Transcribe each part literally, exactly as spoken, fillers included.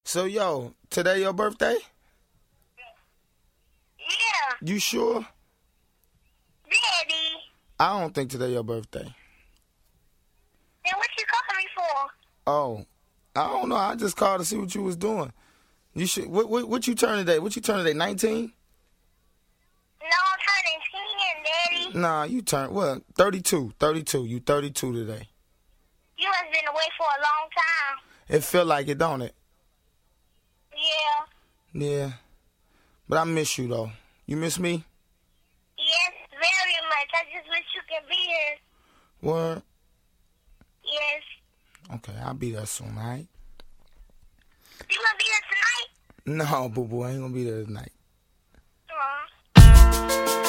So, yo, today your birthday? Yeah. You sure? Daddy. I don't think today your birthday. Then what you calling me for? Oh, I don't know. I just called to see what you was doing. You should. What, what, what you turn today? What you turn today? nineteen? No, I'm turning ten, Daddy. Nah, you turn what? thirty-two. thirty-two. You thirty-two today. You have been away for a long time. It feel like it, don't it? Yeah. Yeah. But I miss you, though. You miss me? Yes, very much. I just wish you could be here. What? Yes. Okay, I'll be there soon, all right? You gonna be here tonight? No, boo-boo, I ain't gonna be there tonight. Aw.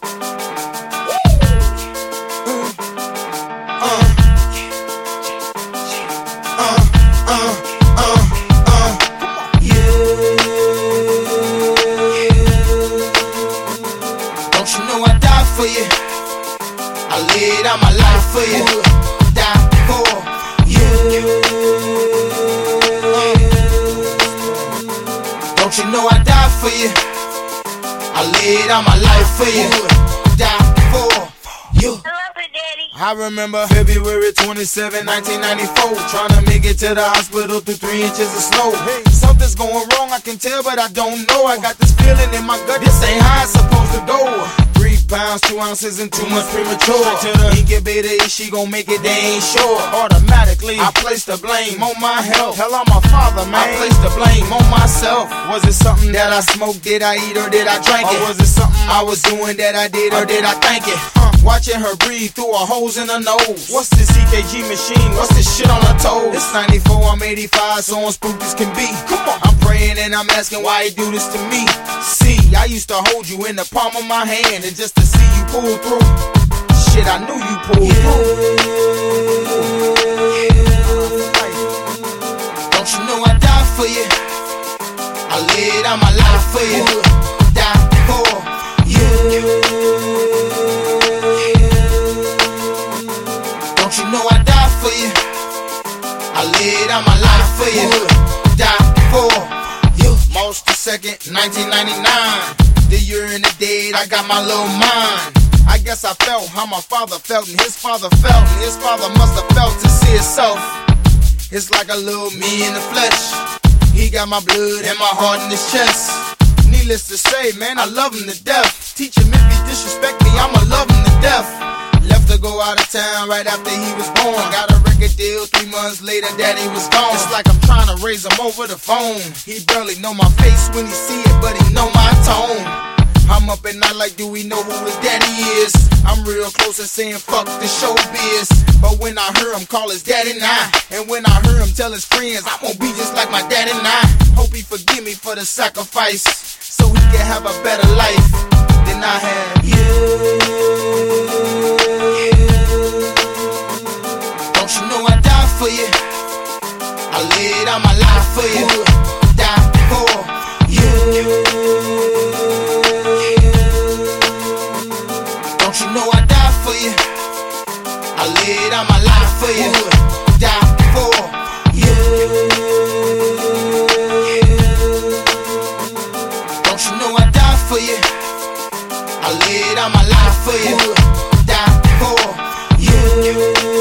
For you, I laid out my life for you, die for you. Don't you know I died for you? I laid out my life for you, die for you. I love you, Daddy. I remember February twenty-seventh, nineteen ninety-four, trying to make it to the hospital through three inches of snow. Hey, something's going wrong, I can tell, but I don't know. I got this feeling in my gut, this ain't how it's supposed to go. Three pounds, two ounces, and two months premature. To the incubator, is she gon' make it? They ain't sure. Automatically, I place the blame on my health. Hell, I'm my father, man. I place the blame on myself. Was it something that I smoked? Did I eat or did I drink it? Or was it something I was doing that I did or did I think it? Huh. Watching her breathe through her holes in her nose. What's this E K G machine? What's this shit on her toes? It's ninety-four, I'm eighty-five, so I'm spooked as can be. Come on, I'm praying and I'm asking why he do this to me. See, I used to hold you in the palm of my hand, and just to see you pull through, shit, I knew you pulled yeah. through. Don't you know I died for you? I laid out my life for you, die for you. Don't you know I died for you? I laid out my life for you, die for you. March the second, nineteen ninety-nine. The year and the date, I got my little mind. I guess I felt how my father felt, and his father felt, and his father must have felt to see itself. It's like a little me in the flesh. He got my blood and my heart in his chest. Needless to say, man, I love him to death. Teach him if he disrespect me, I'ma love him to death. Left to go out of town right after he was born. Got a record deal, three months later, daddy was gone. It's like I'm trying to raise him over the phone. He barely know my face when he see it, but he know my tone. I'm up at night like, do we know who his daddy is? I'm real close to saying fuck the showbiz. But when I hear him call his daddy now, and when I hear him tell his friends, I'm gonna be just like my daddy now. Hope he forgive me for the sacrifice, so he can have a better life than I had. Yeah. Don't you know I died for you? I laid out my life for you, die for you. Don't you know I died for you? I laid out my life for you, die for you. Don't you know I died for you? I laid out my life for you, die for you.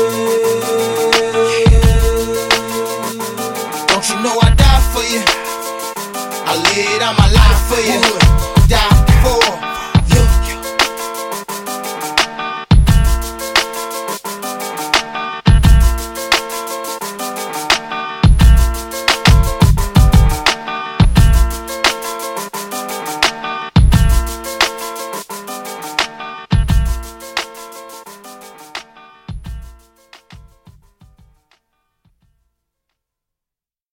Don't you know I died for you? I laid out my life for you, die for you.